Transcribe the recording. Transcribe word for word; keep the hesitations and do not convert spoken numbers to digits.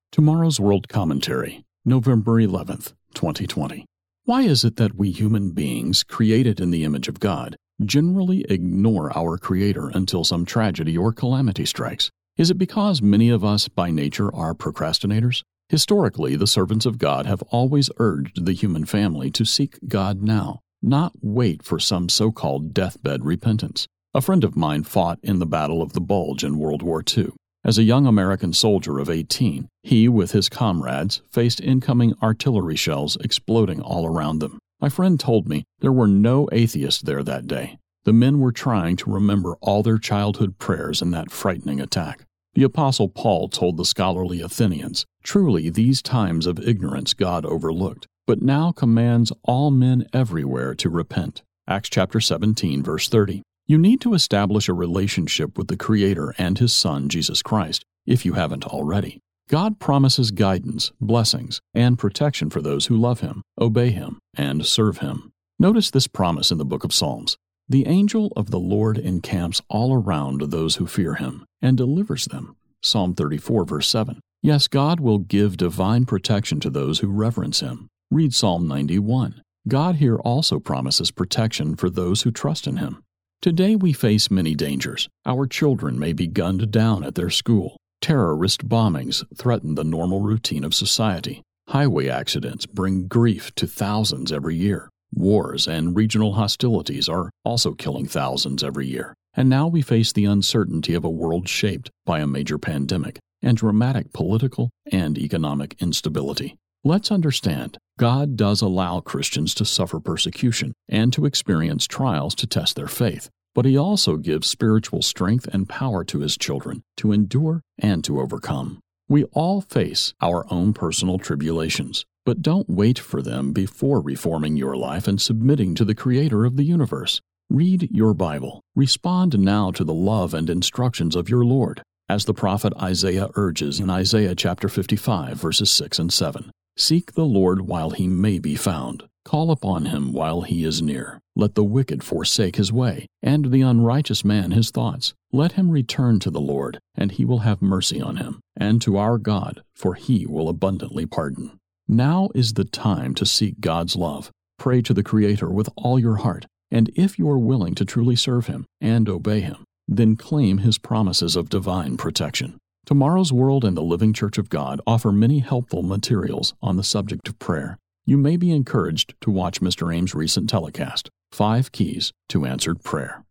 Tomorrow's World Commentary, November eleventh, twenty twenty. Why is it that we human beings, created in the image of God, generally ignore our Creator until some tragedy or calamity strikes? Is it because many of us by nature are procrastinators? Historically, the servants of God have always urged the human family to seek God now, not wait for some so-called deathbed repentance. A friend of mine fought in the Battle of the Bulge in World War Two. As a young American soldier of eighteen, he, with his comrades, faced incoming artillery shells exploding all around them. My friend told me there were no atheists there that day. The men were trying to remember all their childhood prayers in that frightening attack. The Apostle Paul told the scholarly Athenians, "Truly these times of ignorance God overlooked, but now commands all men everywhere to repent." Acts chapter seventeen, verse thirty. You need to establish a relationship with the Creator and His Son, Jesus Christ, if you haven't already. God promises guidance, blessings, and protection for those who love Him, obey Him, and serve Him. Notice this promise in the book of Psalms. The angel of the Lord encamps all around those who fear Him and delivers them. Psalm thirty-four, verse seven. Yes, God will give divine protection to those who reverence Him. Read Psalm ninety-one. God here also promises protection for those who trust in Him. Today we face many dangers. Our children may be gunned down at their school. Terrorist bombings threaten the normal routine of society. Highway accidents bring grief to thousands every year. Wars and regional hostilities are also killing thousands every year. And now we face the uncertainty of a world shaped by a major pandemic and dramatic political and economic instability. Let's understand, God does allow Christians to suffer persecution and to experience trials to test their faith, but He also gives spiritual strength and power to His children to endure and to overcome. We all face our own personal tribulations, but don't wait for them before reforming your life and submitting to the Creator of the universe. Read your Bible. Respond now to the love and instructions of your Lord, as the prophet Isaiah urges in Isaiah chapter fifty-five, verses six and seven. Seek the Lord while He may be found. Call upon Him while He is near. Let the wicked forsake his way, and the unrighteous man his thoughts. Let him return to the Lord, and He will have mercy on him, and to our God, for He will abundantly pardon. Now is the time to seek God's love. Pray to the Creator with all your heart, and if you are willing to truly serve Him and obey Him, then claim His promises of divine protection. Tomorrow's World and the Living Church of God offer many helpful materials on the subject of prayer. You may be encouraged to watch Mister Ames' recent telecast, Five Keys to Answered Prayer.